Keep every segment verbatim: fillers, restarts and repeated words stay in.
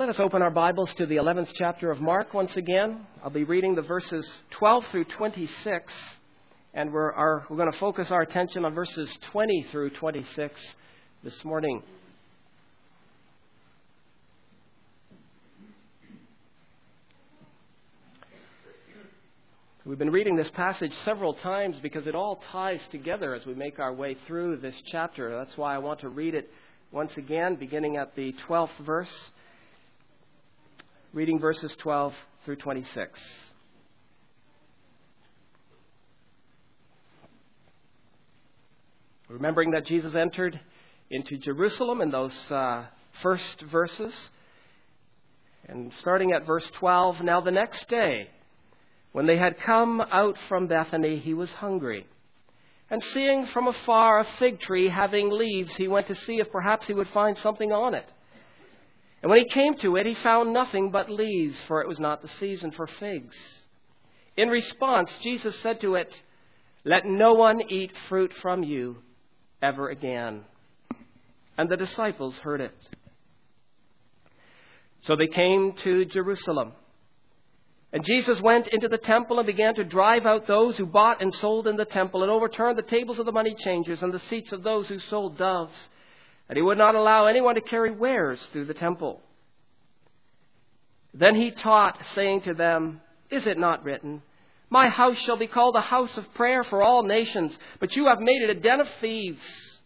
Let us open our Bibles to the eleventh chapter of Mark once again. I'll be reading the verses twelve through twenty-six, and we're, our, we're going to focus our attention on verses twenty through twenty-six this morning. We've been reading this passage several times because it all ties together as we make our way through this chapter. That's why I want to read it once again, beginning at the twelfth verse. Reading verses twelve through twenty-six. Remembering that Jesus entered into Jerusalem in those uh, first verses. And starting at verse twelve, now the next day, when they had come out from Bethany, he was hungry. And seeing from afar a fig tree having leaves, he went to see if perhaps he would find something on it. And when he came to it, he found nothing but leaves, for it was not the season for figs. In response, Jesus said to it, "Let no one eat fruit from you ever again." And the disciples heard it. So they came to Jerusalem. And Jesus went into the temple and began to drive out those who bought and sold in the temple, and overturned the tables of the money changers and the seats of those who sold doves. And he would not allow anyone to carry wares through the temple. Then he taught, saying to them, "Is it not written, 'My house shall be called a house of prayer for all nations,' but you have made it a den of thieves."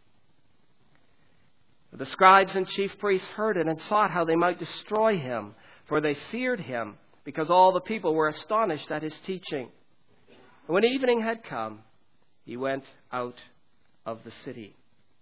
The scribes and chief priests heard it and sought how they might destroy him, for they feared him, because all the people were astonished at his teaching. And when evening had come, he went out of the city.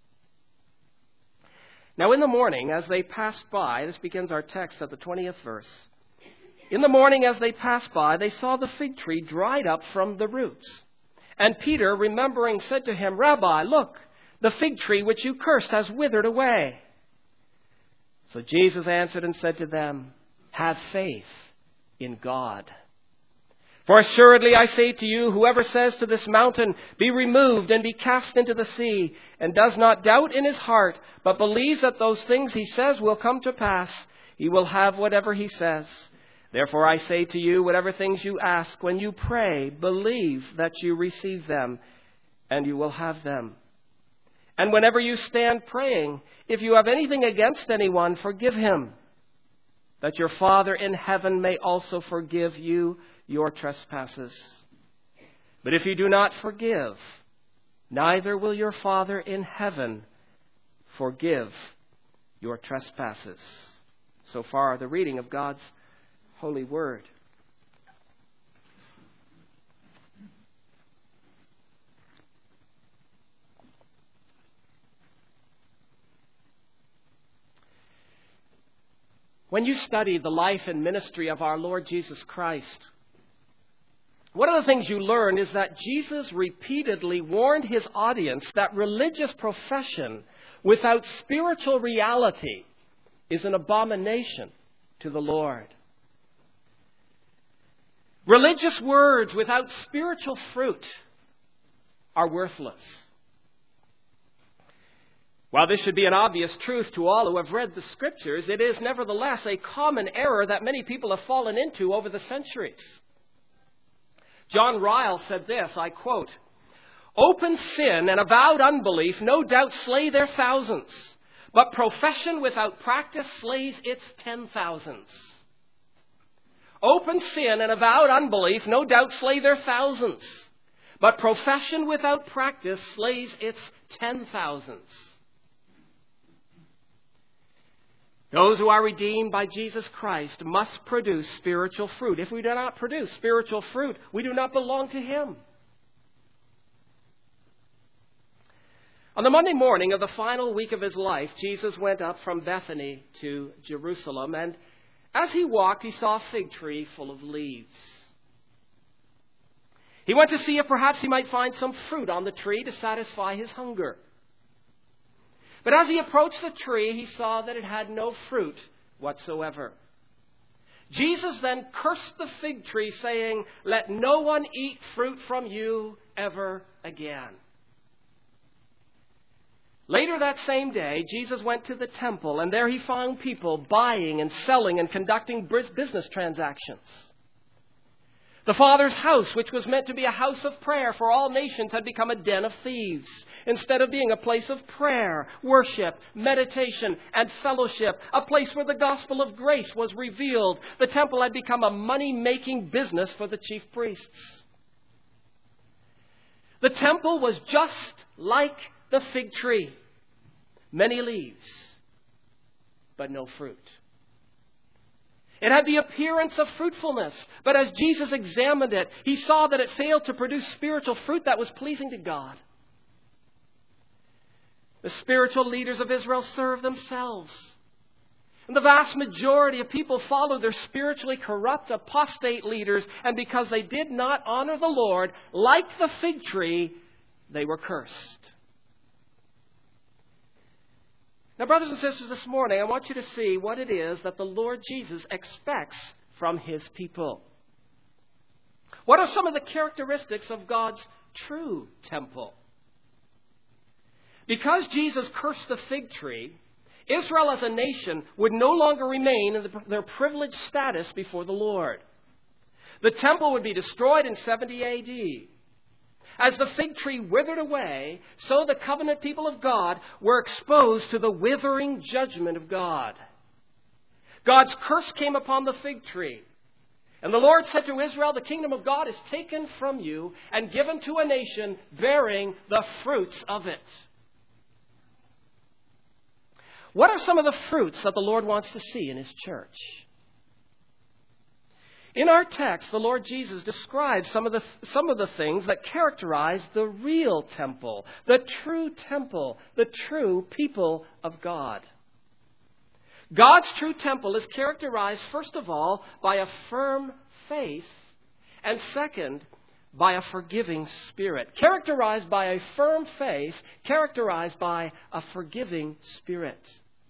Now in the morning, as they passed by, this begins our text at the twentieth verse. In the morning, as they passed by, they saw the fig tree dried up from the roots. And Peter, remembering, said to him, "Rabbi, look, the fig tree which you cursed has withered away." So Jesus answered and said to them, "Have faith in God. For assuredly I say to you, whoever says to this mountain, 'Be removed and be cast into the sea,' and does not doubt in his heart, but believes that those things he says will come to pass, he will have whatever he says. Therefore I say to you, whatever things you ask when you pray, believe that you receive them, and you will have them. And whenever you stand praying, if you have anything against anyone, forgive him, that your Father in heaven may also forgive you your trespasses. But if you do not forgive, neither will your Father in heaven forgive your trespasses." So far, the reading of God's holy word. When you study the life and ministry of our Lord Jesus Christ, one of the things you learn is that Jesus repeatedly warned his audience that religious profession without spiritual reality is an abomination to the Lord. Religious words without spiritual fruit are worthless. While this should be an obvious truth to all who have read the Scriptures, it is nevertheless a common error that many people have fallen into over the centuries. John Ryle said this, I quote, "Open sin and avowed unbelief no doubt slay their thousands, but profession without practice slays its ten thousands." Open sin and avowed unbelief no doubt slay their thousands, but profession without practice slays its ten thousands. Those who are redeemed by Jesus Christ must produce spiritual fruit. If we do not produce spiritual fruit, we do not belong to him. On the Monday morning of the final week of his life, Jesus went up from Bethany to Jerusalem, and as he walked, he saw a fig tree full of leaves. He went to see if perhaps he might find some fruit on the tree to satisfy his hunger. But as he approached the tree, he saw that it had no fruit whatsoever. Jesus then cursed the fig tree, saying, "Let no one eat fruit from you ever again." Later that same day, Jesus went to the temple, and there he found people buying and selling and conducting business transactions. The Father's house, which was meant to be a house of prayer for all nations, had become a den of thieves. Instead of being a place of prayer, worship, meditation, and fellowship, a place where the gospel of grace was revealed, the temple had become a money-making business for the chief priests. The temple was just like the fig tree. Many leaves, but no fruit. It had the appearance of fruitfulness, but as Jesus examined it, he saw that it failed to produce spiritual fruit that was pleasing to God. The spiritual leaders of Israel served themselves. And the vast majority of people followed their spiritually corrupt, apostate leaders, and because they did not honor the Lord, like the fig tree, they were cursed. Now, brothers and sisters, this morning I want you to see what it is that the Lord Jesus expects from His people. What are some of the characteristics of God's true temple? Because Jesus cursed the fig tree, Israel as a nation would no longer remain in the, their privileged status before the Lord. The temple would be destroyed in seventy A D. As the fig tree withered away, so the covenant people of God were exposed to the withering judgment of God. God's curse came upon the fig tree. And the Lord said to Israel, the kingdom of God is taken from you and given to a nation bearing the fruits of it. What are some of the fruits that the Lord wants to see in His church? In our text, the Lord Jesus describes some of the some of the things that characterize the real temple, the true temple, the true people of God. God's true temple is characterized, first of all, by a firm faith, and second, by a forgiving spirit. Characterized by a firm faith, characterized by a forgiving spirit.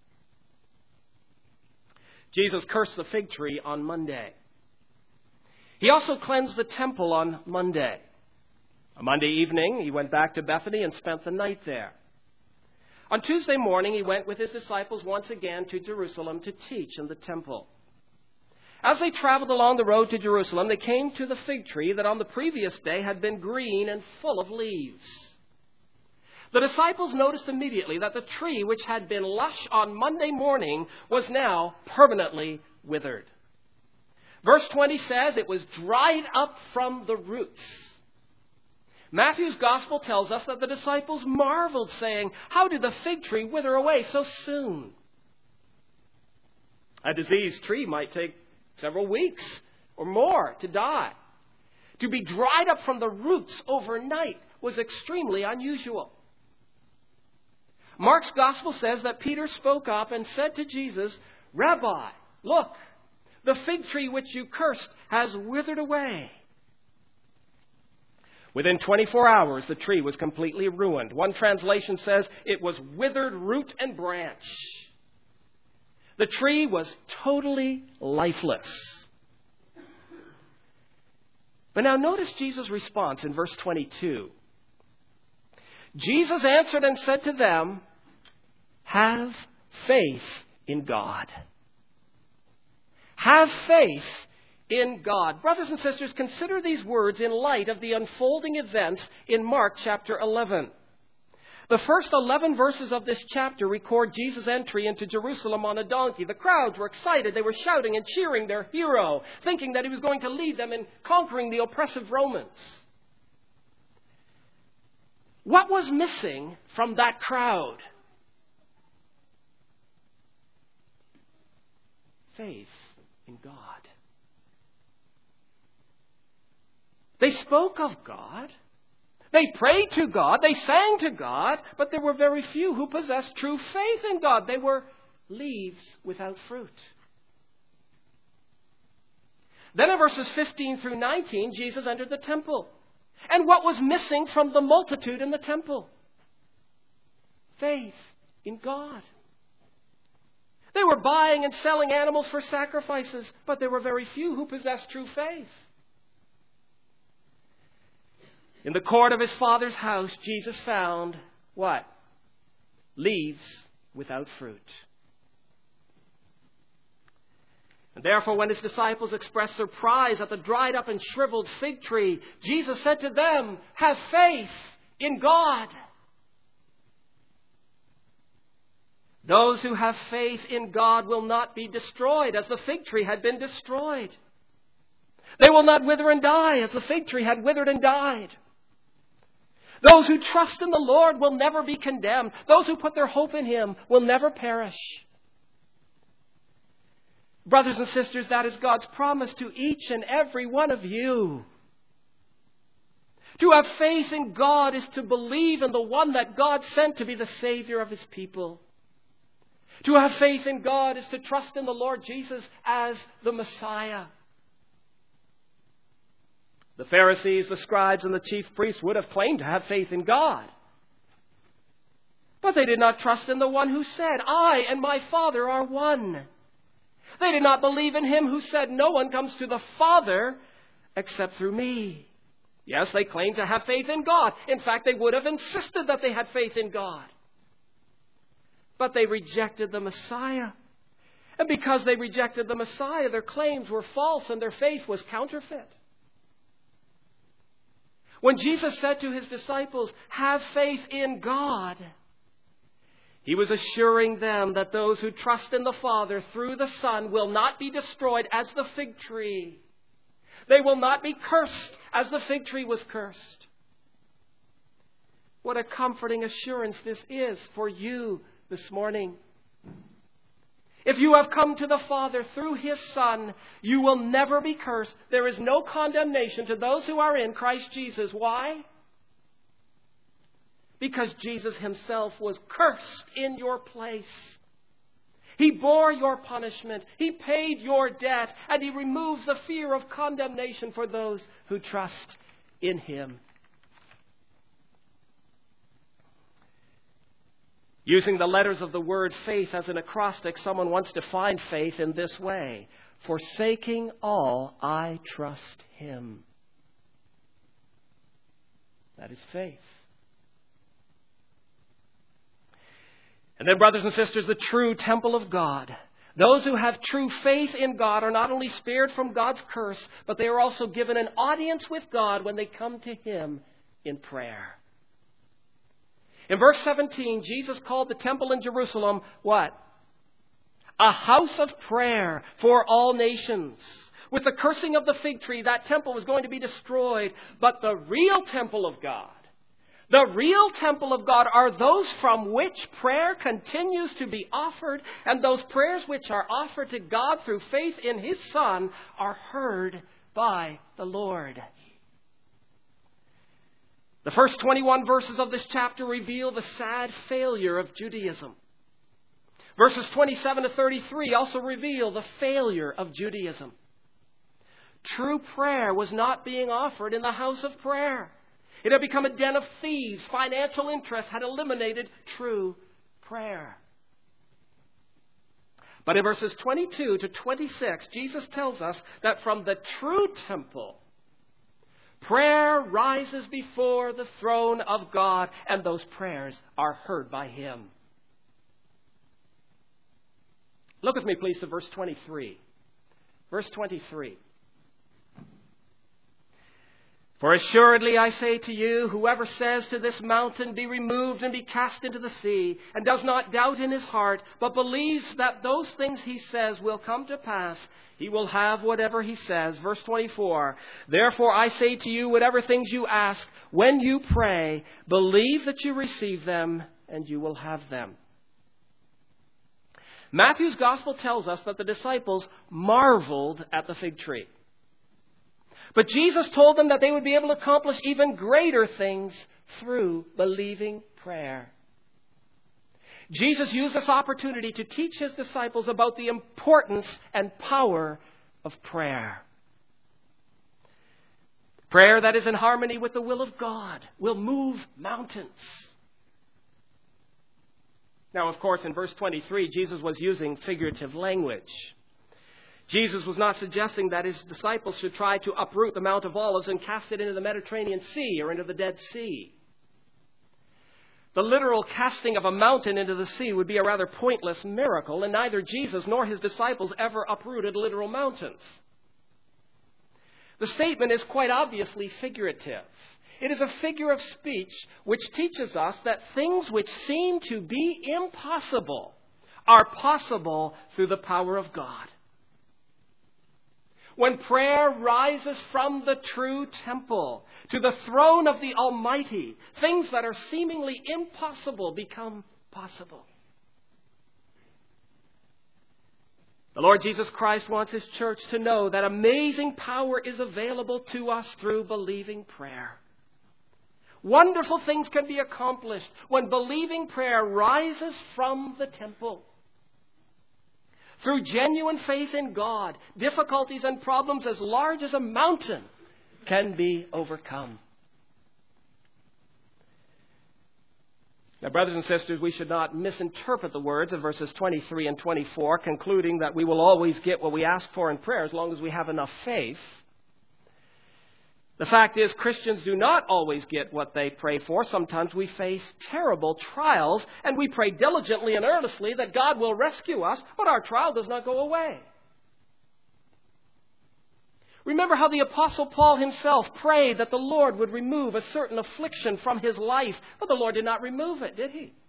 Jesus cursed the fig tree on Monday. He also cleansed the temple on Monday. On Monday evening, he went back to Bethany and spent the night there. On Tuesday morning, he went with his disciples once again to Jerusalem to teach in the temple. As they traveled along the road to Jerusalem, they came to the fig tree that on the previous day had been green and full of leaves. The disciples noticed immediately that the tree, which had been lush on Monday morning, was now permanently withered. Verse twenty says it was dried up from the roots. Matthew's gospel tells us that the disciples marveled, saying, "How did the fig tree wither away so soon?" A diseased tree might take several weeks or more to die. To be dried up from the roots overnight was extremely unusual. Mark's gospel says that Peter spoke up and said to Jesus, "Rabbi, look, the fig tree which you cursed has withered away." Within twenty-four hours, the tree was completely ruined. One translation says it was withered root and branch. The tree was totally lifeless. But now notice Jesus' response in verse twenty-two. Jesus answered and said to them, "Have faith in God." Have faith in God. Brothers and sisters, consider these words in light of the unfolding events in Mark chapter eleven. The first eleven verses of this chapter record Jesus' entry into Jerusalem on a donkey. The crowds were excited. They were shouting and cheering their hero, thinking that he was going to lead them in conquering the oppressive Romans. What was missing from that crowd? Faith in God. They spoke of God. They prayed to God. They sang to God. But there were very few who possessed true faith in God. They were leaves without fruit. Then in verses fifteen through nineteen, Jesus entered the temple. And what was missing from the multitude in the temple? Faith in God. They were buying and selling animals for sacrifices, but there were very few who possessed true faith. In the court of his Father's house, Jesus found what? leaves without fruit. And therefore, when his disciples expressed surprise at the dried up and shriveled fig tree, Jesus said to them, "Have faith in God." Those who have faith in God will not be destroyed as the fig tree had been destroyed. They will not wither and die as the fig tree had withered and died. Those who trust in the Lord will never be condemned. Those who put their hope in Him will never perish. Brothers and sisters, that is God's promise to each and every one of you. To have faith in God is to believe in the one that God sent to be the Savior of His people. To have faith in God is to trust in the Lord Jesus as the Messiah. The Pharisees, the scribes, and the chief priests would have claimed to have faith in God. But they did not trust in the one who said, "I and my Father are one." They did not believe in Him who said, "No one comes to the Father except through me." Yes, they claimed to have faith in God. In fact, they would have insisted that they had faith in God. But they rejected the Messiah. And because they rejected the Messiah, their claims were false and their faith was counterfeit. When Jesus said to His disciples, "Have faith in God," He was assuring them that those who trust in the Father through the Son will not be destroyed as the fig tree. They will not be cursed as the fig tree was cursed. What a comforting assurance this is for you this morning. If you have come to the Father through His Son, you will never be cursed. There is no condemnation to those who are in Christ Jesus. Why? Because Jesus Himself was cursed in your place. He bore your punishment. He paid your debt. And He removes the fear of condemnation for those who trust in Him. Using the letters of the word faith as an acrostic, someone once defined faith in this way: "Forsaking all, I trust Him." That is faith. And then, brothers and sisters, the true temple of God. Those who have true faith in God are not only spared from God's curse, but they are also given an audience with God when they come to Him in prayer. In verse seventeen, Jesus called the temple in Jerusalem what? A house of prayer for all nations. With the cursing of the fig tree, that temple was going to be destroyed. But the real temple of God, the real temple of God are those from which prayer continues to be offered. And those prayers which are offered to God through faith in His Son are heard by the Lord. The first twenty-one verses of this chapter reveal the sad failure of Judaism. Verses twenty-seven to thirty-three also reveal the failure of Judaism. True prayer was not being offered in the house of prayer. It had become a den of thieves. Financial interest had eliminated true prayer. But in verses twenty-two to twenty-six, Jesus tells us that from the true temple, prayer rises before the throne of God, and those prayers are heard by Him. Look with me, please, to verse twenty-three. Verse twenty-three. "For assuredly I say to you, whoever says to this mountain, 'Be removed and be cast into the sea,' and does not doubt in his heart, but believes that those things he says will come to pass, he will have whatever he says." Verse twenty-four. "Therefore I say to you, whatever things you ask, when you pray, believe that you receive them, and you will have them." Matthew's gospel tells us that the disciples marveled at the fig tree. But Jesus told them that they would be able to accomplish even greater things through believing prayer. Jesus used this opportunity to teach His disciples about the importance and power of prayer. Prayer that is in harmony with the will of God will move mountains. Now, of course, in verse twenty-three, Jesus was using figurative language. Jesus was not suggesting that His disciples should try to uproot the Mount of Olives and cast it into the Mediterranean Sea or into the Dead Sea. The literal casting of a mountain into the sea would be a rather pointless miracle, and neither Jesus nor his disciples ever uprooted literal mountains. The statement is quite obviously figurative. It is a figure of speech which teaches us that things which seem to be impossible are possible through the power of God. When prayer rises from the true temple to the throne of the Almighty, things that are seemingly impossible become possible. The Lord Jesus Christ wants his church to know that amazing power is available to us through believing prayer. Wonderful things can be accomplished when believing prayer rises from the temple. Through genuine faith in God, difficulties and problems as large as a mountain can be overcome. Now, brothers and sisters, we should not misinterpret the words of verses twenty-three and twenty-four, concluding that we will always get what we ask for in prayer as long as we have enough faith. The fact is, Christians do not always get what they pray for. Sometimes we face terrible trials, and we pray diligently and earnestly that God will rescue us, but our trial does not go away. Remember how the Apostle Paul himself prayed that the Lord would remove a certain affliction from his life, but the Lord did not remove it, did he?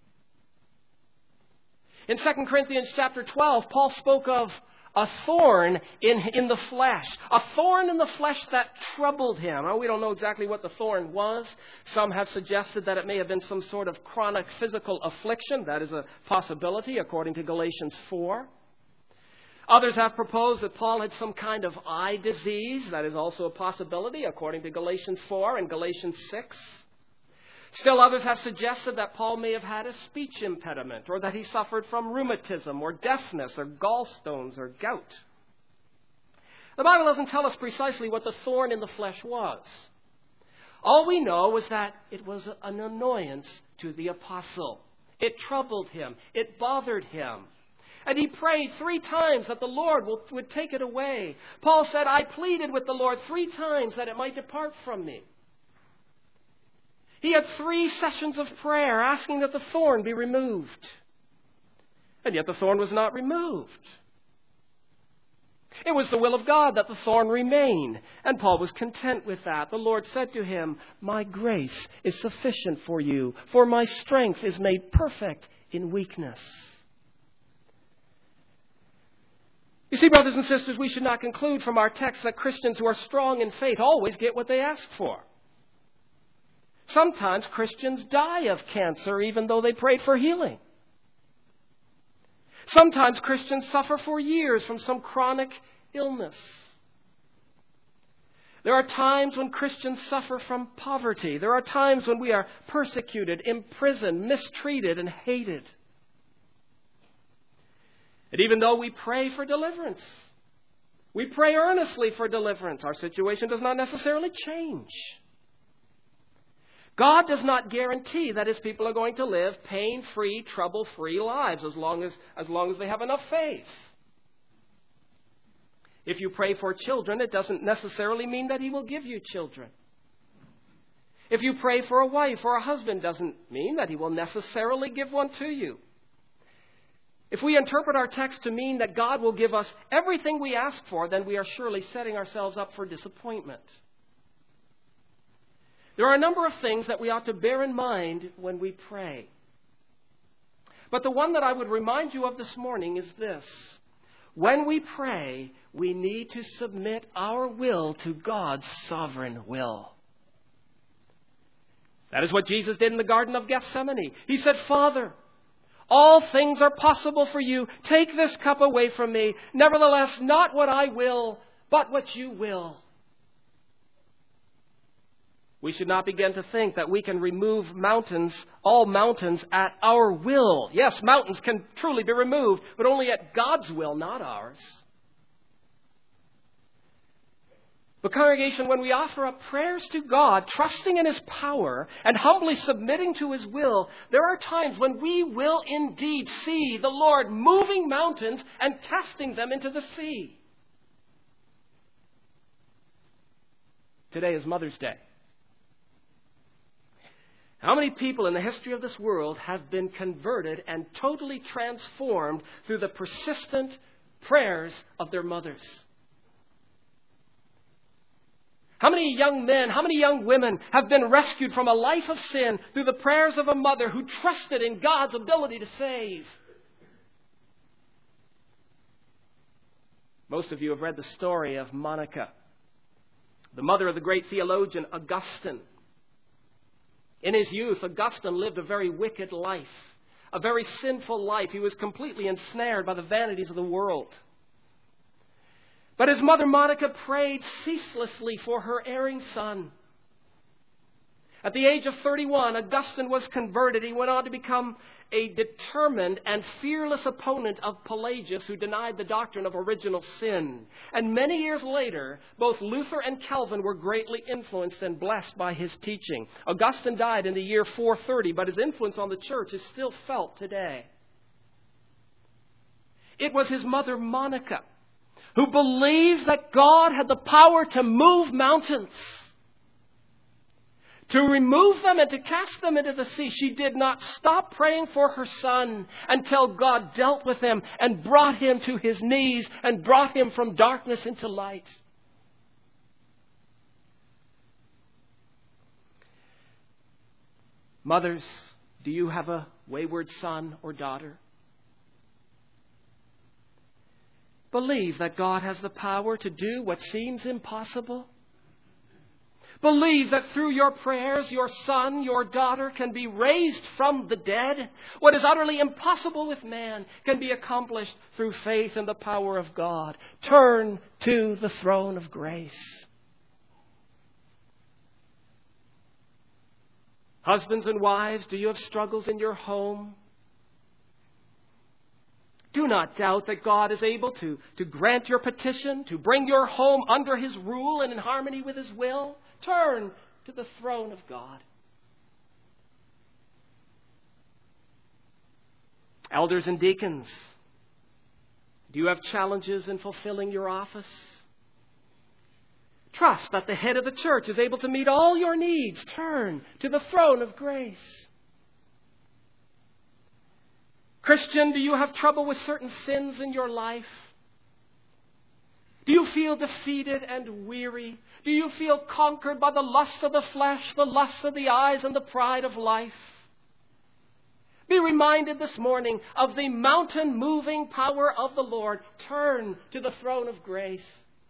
In Second Corinthians chapter twelve, Paul spoke of a thorn in, in the flesh. A thorn in the flesh that troubled him. Now, we don't know exactly what the thorn was. Some have suggested that it may have been some sort of chronic physical affliction. That is a possibility, according to Galatians four. Others have proposed that Paul had some kind of eye disease. That is also a possibility, according to Galatians four and Galatians six. Still others have suggested that Paul may have had a speech impediment, or that he suffered from rheumatism, or deafness, or gallstones, or gout. The Bible doesn't tell us precisely what the thorn in the flesh was. All we know is that it was an annoyance to the apostle. It troubled him. It bothered him. And he prayed three times that the Lord would take it away. Paul said, I pleaded with the Lord three times that it might depart from me. He had three sessions of prayer asking that the thorn be removed. And yet the thorn was not removed. It was the will of God that the thorn remain. And Paul was content with that. The Lord said to him, my grace is sufficient for you, for my strength is made perfect in weakness. You see, brothers and sisters, we should not conclude from our text that Christians who are strong in faith always get what they ask for. Sometimes Christians die of cancer even though they prayed for healing. Sometimes Christians suffer for years from some chronic illness. There are times when Christians suffer from poverty. There are times when we are persecuted, imprisoned, mistreated, and hated. And even though we pray for deliverance, we pray earnestly for deliverance, our situation does not necessarily change. God does not guarantee that his people are going to live pain-free, trouble-free lives as long as, as long as they have enough faith. If you pray for children, it doesn't necessarily mean that he will give you children. If you pray for a wife or a husband, doesn't mean that he will necessarily give one to you. If we interpret our text to mean that God will give us everything we ask for, then we are surely setting ourselves up for disappointment. There are a number of things that we ought to bear in mind when we pray. But the one that I would remind you of this morning is this. When we pray, we need to submit our will to God's sovereign will. That is what Jesus did in the Garden of Gethsemane. He said, Father, all things are possible for you. Take this cup away from me. Nevertheless, not what I will, but what you will. We should not begin to think that we can remove mountains, all mountains, at our will. Yes, mountains can truly be removed, but only at God's will, not ours. But congregation, when we offer up prayers to God, trusting in his power and humbly submitting to his will, there are times when we will indeed see the Lord moving mountains and casting them into the sea. Today is Mother's Day. How many people in the history of this world have been converted and totally transformed through the persistent prayers of their mothers? How many young men, how many young women have been rescued from a life of sin through the prayers of a mother who trusted in God's ability to save? Most of you have read the story of Monica, the mother of the great theologian Augustine. In his youth, Augustine lived a very wicked life, a very sinful life. He was completely ensnared by the vanities of the world. But his mother Monica prayed ceaselessly for her erring son. At the age of thirty-one, Augustine was converted. He went on to become a determined and fearless opponent of Pelagius, who denied the doctrine of original sin. And many years later, both Luther and Calvin were greatly influenced and blessed by his teaching. Augustine died in the year four thirty, but his influence on the church is still felt today. It was his mother Monica who believed that God had the power to move mountains, to remove them and to cast them into the sea. She did not stop praying for her son until God dealt with him and brought him to his knees and brought him from darkness into light. Mothers, do you have a wayward son or daughter? Believe that God has the power to do what seems impossible. Believe that through your prayers, your son, your daughter can be raised from the dead. What is utterly impossible with man can be accomplished through faith in the power of God. Turn to the throne of grace. Husbands and wives, do you have struggles in your home? Do not doubt that God is able to, to grant your petition, to bring your home under His rule and in harmony with His will. Turn to the throne of God. Elders and deacons, do you have challenges in fulfilling your office? Trust that the head of the church is able to meet all your needs. Turn to the throne of grace. Christian, do you have trouble with certain sins in your life? Do you feel defeated and weary? Do you feel conquered by the lusts of the flesh, the lusts of the eyes, and the pride of life? Be reminded this morning of the mountain-moving power of the Lord. Turn to the throne of grace.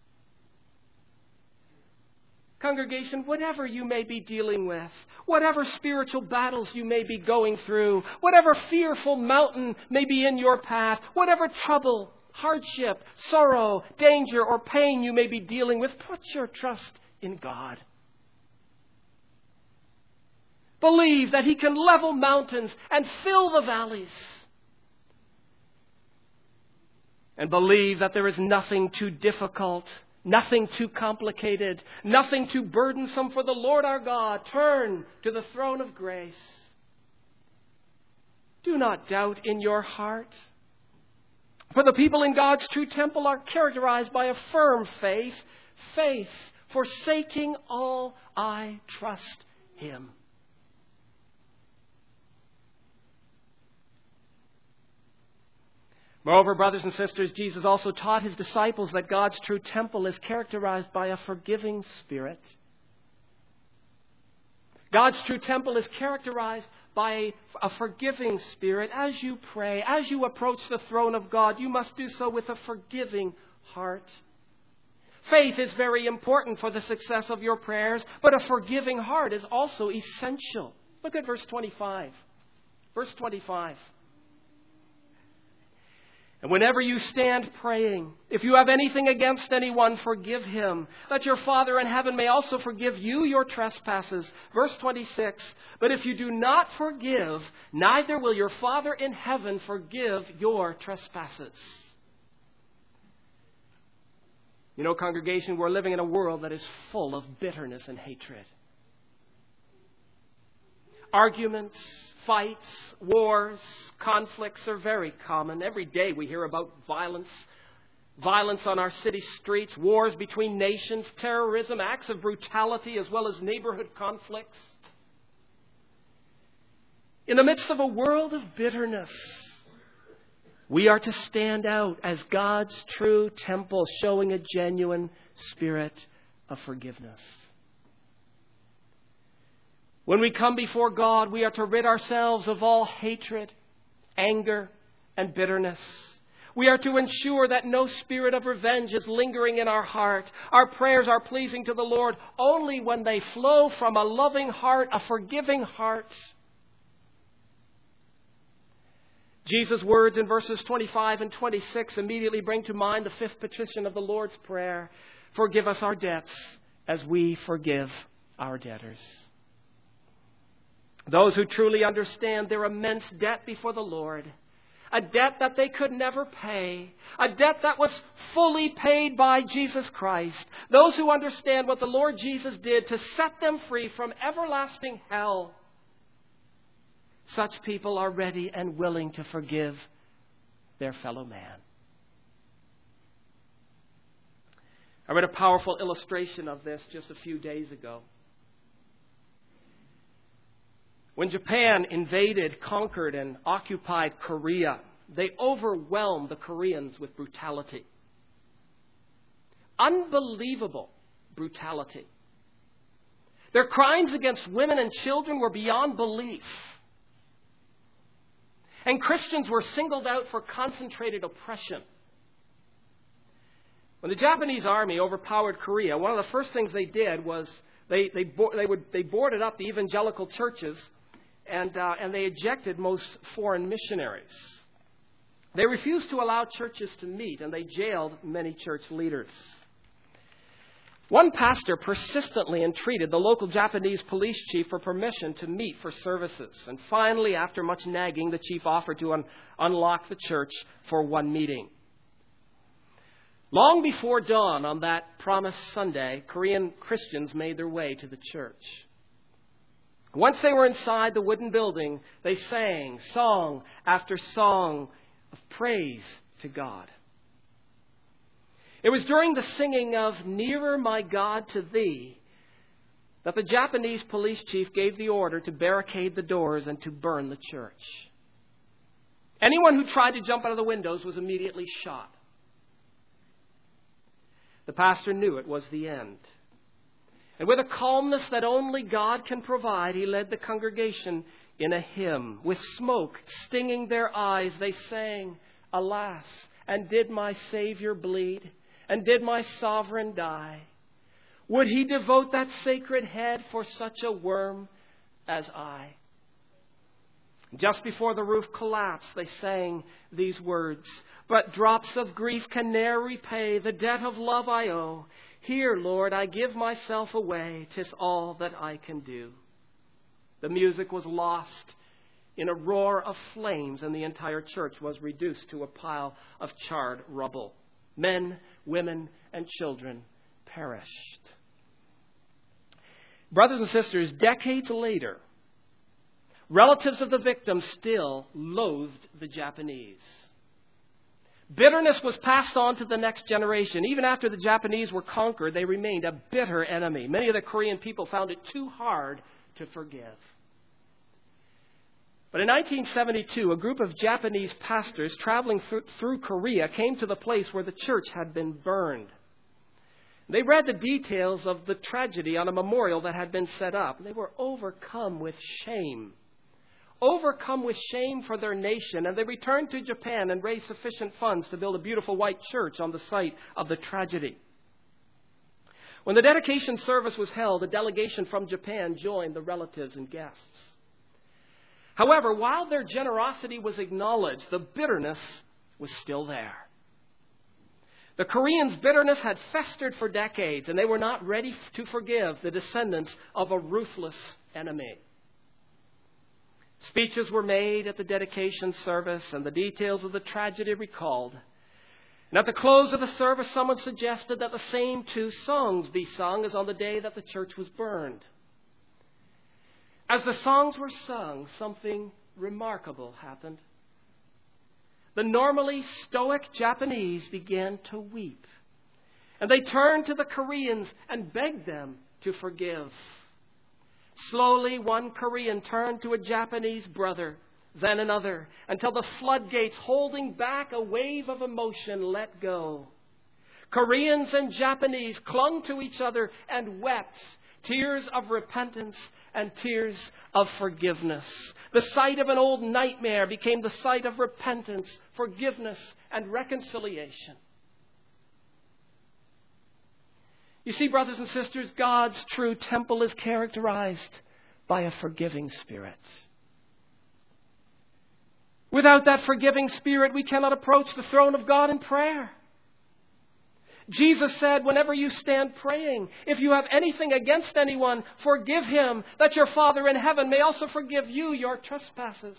Congregation, whatever you may be dealing with, whatever spiritual battles you may be going through, whatever fearful mountain may be in your path, whatever trouble, hardship, sorrow, danger, or pain you may be dealing with, put your trust in God. Believe that He can level mountains and fill the valleys. And believe that there is nothing too difficult, nothing too complicated, nothing too burdensome for the Lord our God. Turn to the throne of grace. Do not doubt in your heart. For the people in God's true temple are characterized by a firm faith. Faith, forsaking all, I trust Him. Moreover, brothers and sisters, Jesus also taught His disciples that God's true temple is characterized by a forgiving spirit. God's true temple is characterized by a forgiving spirit. As you pray, as you approach the throne of God, you must do so with a forgiving heart. Faith is very important for the success of your prayers, but a forgiving heart is also essential. Look at verse twenty-five. Verse twenty-five. And whenever you stand praying, if you have anything against anyone, forgive him, that your Father in heaven may also forgive you your trespasses. Verse twenty-six, but if you do not forgive, neither will your Father in heaven forgive your trespasses. You know, congregation, we're living in a world that is full of bitterness and hatred. Arguments, fights, wars, conflicts are very common. Every day we hear about violence, violence on our city streets, wars between nations, terrorism, acts of brutality, as well as neighborhood conflicts. In the midst of a world of bitterness, we are to stand out as God's true temple, showing a genuine spirit of forgiveness. When we come before God, we are to rid ourselves of all hatred, anger, and bitterness. We are to ensure that no spirit of revenge is lingering in our heart. Our prayers are pleasing to the Lord only when they flow from a loving heart, a forgiving heart. Jesus' words in verses twenty-five and twenty-six immediately bring to mind the fifth petition of the Lord's Prayer. Forgive us our debts as we forgive our debtors. Those who truly understand their immense debt before the Lord, a debt that they could never pay, a debt that was fully paid by Jesus Christ, those who understand what the Lord Jesus did to set them free from everlasting hell, such people are ready and willing to forgive their fellow man. I read a powerful illustration of this just a few days ago. When Japan invaded, conquered, and occupied Korea, they overwhelmed the Koreans with brutality. Unbelievable brutality. Their crimes against women and children were beyond belief. And Christians were singled out for concentrated oppression. When the Japanese army overpowered Korea, one of the first things they did was they they they would they boarded up the evangelical churches, and uh, and they ejected most foreign missionaries. They refused to allow churches to meet, and they jailed many church leaders. One pastor persistently entreated the local Japanese police chief for permission to meet for services. And finally, after much nagging, the chief offered to un- unlock the church for one meeting. Long before dawn on that promised Sunday, Korean Christians made their way to the church. Once they were inside the wooden building, they sang song after song of praise to God. It was during the singing of "Nearer, My God, to Thee" that the Japanese police chief gave the order to barricade the doors and to burn the church. Anyone who tried to jump out of the windows was immediately shot. The pastor knew it was the end. And with a calmness that only God can provide, he led the congregation in a hymn. With smoke stinging their eyes, they sang, "Alas, and did my Savior bleed? And did my sovereign die? Would he devote that sacred head for such a worm as I?" Just before the roof collapsed, they sang these words, "But drops of grief can ne'er repay the debt of love I owe. Here, Lord, I give myself away. 'Tis all that I can do." The music was lost in a roar of flames, and the entire church was reduced to a pile of charred rubble. Men, women, and children perished. Brothers and sisters, decades later, relatives of the victims still loathed the Japanese. Bitterness was passed on to the next generation. Even after the Japanese were conquered, they remained a bitter enemy. Many of the Korean people found it too hard to forgive. But in nineteen seventy-two, a group of Japanese pastors traveling through, through Korea came to the place where the church had been burned. They read the details of the tragedy on a memorial that had been set up. They were overcome with shame. Overcome with shame for their nation. And they returned to Japan and raised sufficient funds to build a beautiful white church on the site of the tragedy. When the dedication service was held, a delegation from Japan joined the relatives and guests. However, while their generosity was acknowledged, the bitterness was still there. The Koreans' bitterness had festered for decades, and they were not ready to forgive the descendants of a ruthless enemy. Speeches were made at the dedication service, and the details of the tragedy recalled. And at the close of the service, someone suggested that the same two songs be sung as on the day that the church was burned. As the songs were sung, something remarkable happened. The normally stoic Japanese began to weep. And they turned to the Koreans and begged them to forgive. Slowly, one Korean turned to a Japanese brother, then another, until the floodgates holding back a wave of emotion let go. Koreans and Japanese clung to each other and wept, tears of repentance and tears of forgiveness. The sight of an old nightmare became the sight of repentance, forgiveness, and reconciliation. You see, brothers and sisters, God's true temple is characterized by a forgiving spirit. Without that forgiving spirit, we cannot approach the throne of God in prayer. Jesus said, whenever you stand praying, if you have anything against anyone, forgive him, that your Father in heaven may also forgive you your trespasses.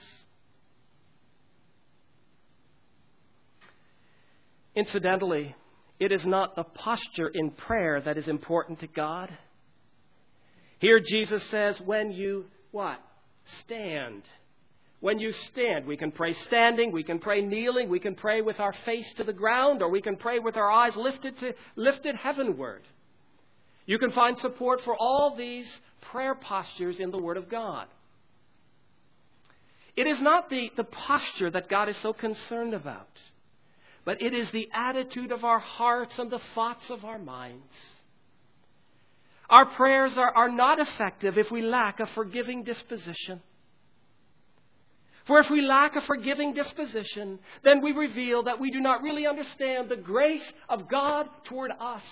Incidentally, it is not the posture in prayer that is important to God. Here Jesus says, when you, what? Stand. When you stand, we can pray standing, we can pray kneeling, we can pray with our face to the ground, or we can pray with our eyes lifted to lifted heavenward. You can find support for all these prayer postures in the Word of God. It is not the, the posture that God is so concerned about, but it is the attitude of our hearts and the thoughts of our minds. Our prayers are, are not effective if we lack a forgiving disposition. For if we lack a forgiving disposition, then we reveal that we do not really understand the grace of God toward us.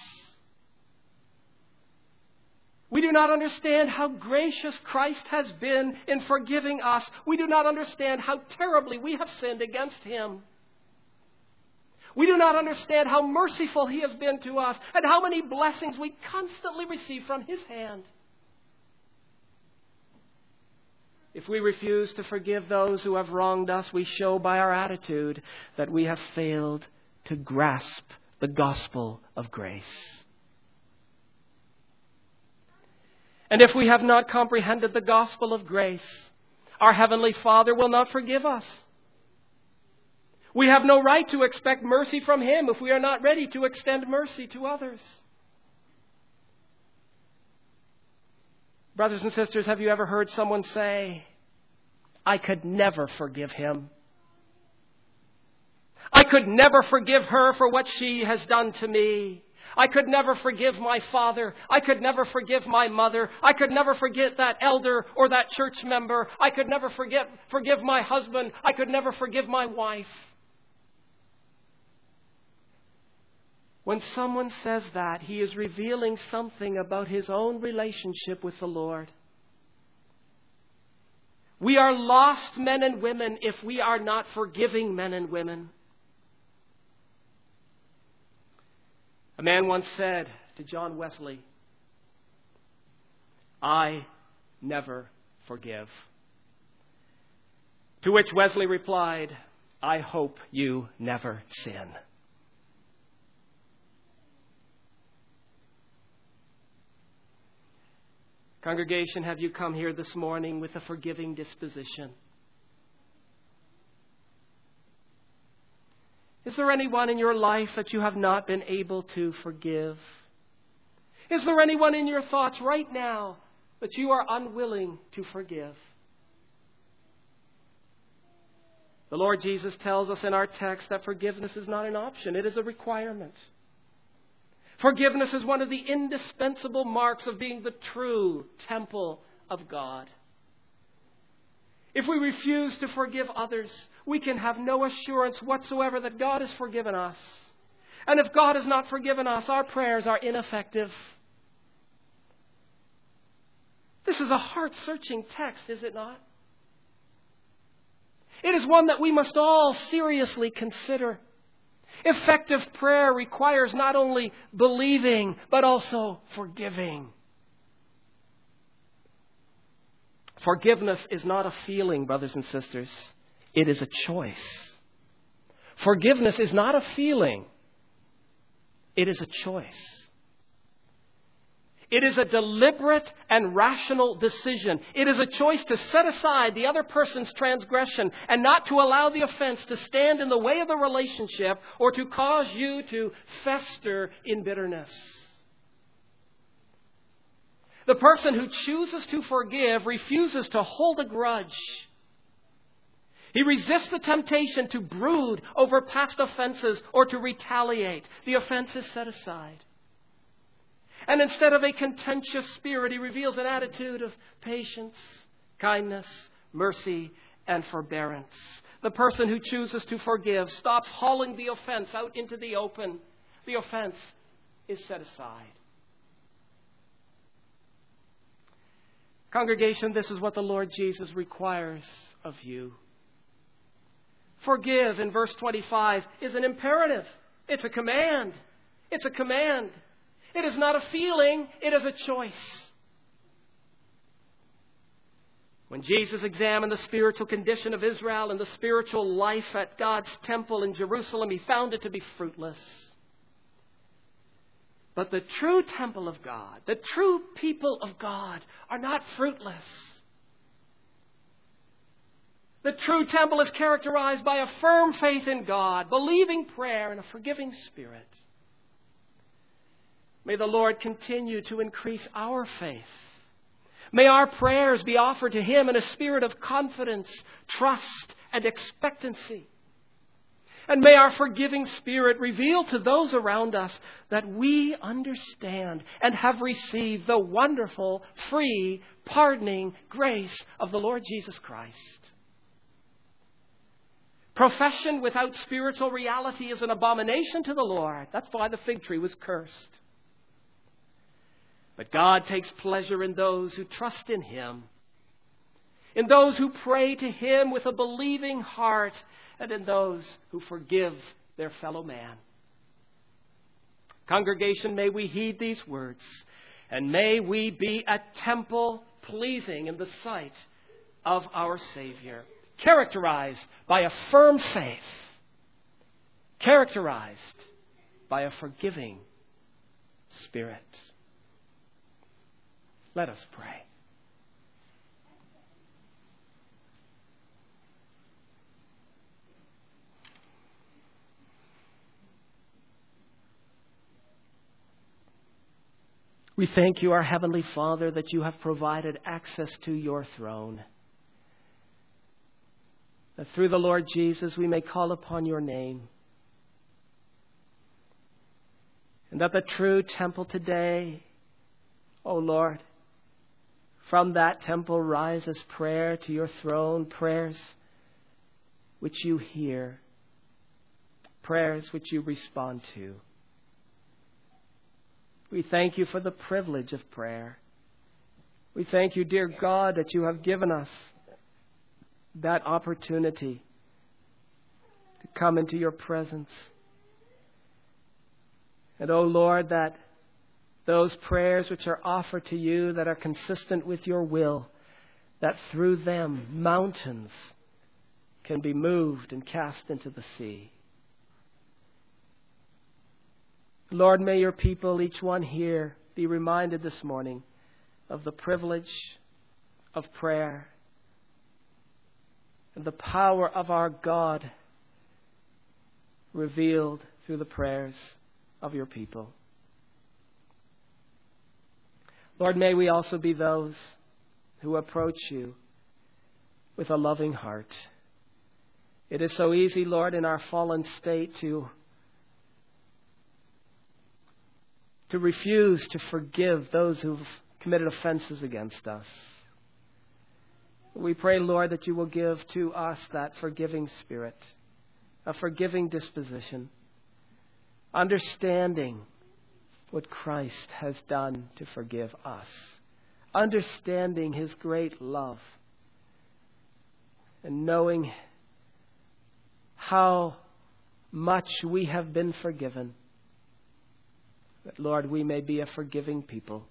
We do not understand how gracious Christ has been in forgiving us. We do not understand how terribly we have sinned against Him. We do not understand how merciful He has been to us and how many blessings we constantly receive from His hand. If we refuse to forgive those who have wronged us, we show by our attitude that we have failed to grasp the gospel of grace. And if we have not comprehended the gospel of grace, our Heavenly Father will not forgive us. We have no right to expect mercy from Him if we are not ready to extend mercy to others. Brothers and sisters, have you ever heard someone say, I could never forgive him. I could never forgive her for what she has done to me. I could never forgive my father. I could never forgive my mother. I could never forget that elder or that church member. I could never forget, forgive my husband. I could never forgive my wife. When someone says that, he is revealing something about his own relationship with the Lord. We are lost men and women if we are not forgiving men and women. A man once said to John Wesley, I never forgive. To which Wesley replied, I hope you never sin. Congregation, have you come here this morning with a forgiving disposition? Is there anyone in your life that you have not been able to forgive? Is there anyone in your thoughts right now that you are unwilling to forgive? The Lord Jesus tells us in our text that forgiveness is not an option, it is a requirement. Forgiveness is one of the indispensable marks of being the true temple of God. If we refuse to forgive others, we can have no assurance whatsoever that God has forgiven us. And if God has not forgiven us, our prayers are ineffective. This is a heart-searching text, is it not? It is one that we must all seriously consider. Effective prayer requires not only believing, but also forgiving. Forgiveness is not a feeling, brothers and sisters. It is a choice. Forgiveness is not a feeling. It is a choice. It is a deliberate and rational decision. It is a choice to set aside the other person's transgression and not to allow the offense to stand in the way of the relationship or to cause you to fester in bitterness. The person who chooses to forgive refuses to hold a grudge. He resists the temptation to brood over past offenses or to retaliate. The offense is set aside. And instead of a contentious spirit, he reveals an attitude of patience, kindness, mercy, and forbearance. The person who chooses to forgive stops hauling the offense out into the open. The offense is set aside. Congregation, this is what the Lord Jesus requires of you. Forgive, in verse twenty-five, is an imperative. It's a command. It's a command. It is not a feeling. It is a choice. When Jesus examined the spiritual condition of Israel and the spiritual life at God's temple in Jerusalem, he found it to be fruitless. But the true temple of God, the true people of God, are not fruitless. The true temple is characterized by a firm faith in God, believing prayer, and a forgiving spirit. May the Lord continue to increase our faith. May our prayers be offered to Him in a spirit of confidence, trust, and expectancy. And may our forgiving spirit reveal to those around us that we understand and have received the wonderful, free, pardoning grace of the Lord Jesus Christ. Profession without spiritual reality is an abomination to the Lord. That's why the fig tree was cursed. But God takes pleasure in those who trust in Him, in those who pray to Him with a believing heart, and in those who forgive their fellow man. Congregation, may we heed these words, and may we be a temple pleasing in the sight of our Savior, characterized by a firm faith, characterized by a forgiving spirit. Let us pray. We thank you, our Heavenly Father, that you have provided access to your throne. That through the Lord Jesus we may call upon your name. And that the true temple today, O Lord, from that temple rises prayer to your throne, prayers which you hear, prayers which you respond to. We thank you for the privilege of prayer. We thank you, dear God, that you have given us that opportunity to come into your presence. And, oh Lord, that those prayers which are offered to you that are consistent with your will, that through them mountains can be moved and cast into the sea. Lord, may your people, each one here, be reminded this morning of the privilege of prayer and the power of our God revealed through the prayers of your people. Lord, may we also be those who approach you with a loving heart. It is so easy, Lord, in our fallen state to to refuse to forgive those who've committed offenses against us. We pray, Lord, that you will give to us that forgiving spirit, a forgiving disposition, understanding what Christ has done to forgive us, understanding his great love, and knowing how much we have been forgiven. That, Lord, we may be a forgiving people.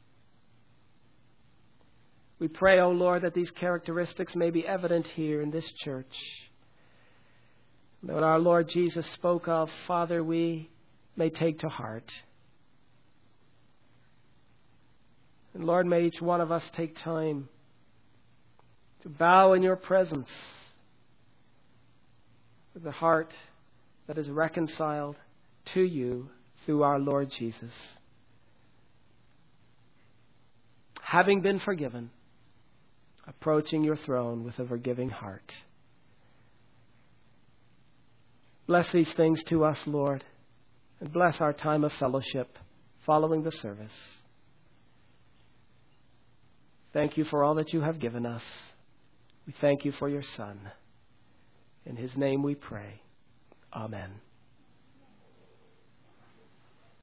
We pray, O Lord, that these characteristics may be evident here in this church. That our Lord Jesus spoke of, Father, we may take to heart. And Lord, may each one of us take time to bow in your presence with a heart that is reconciled to you through our Lord Jesus. having been forgiven, approaching your throne with a forgiving heart. Bless these things to us, Lord, and bless our time of fellowship following the service. Thank you for all that you have given us. We thank you for your Son. In his name we pray. Amen.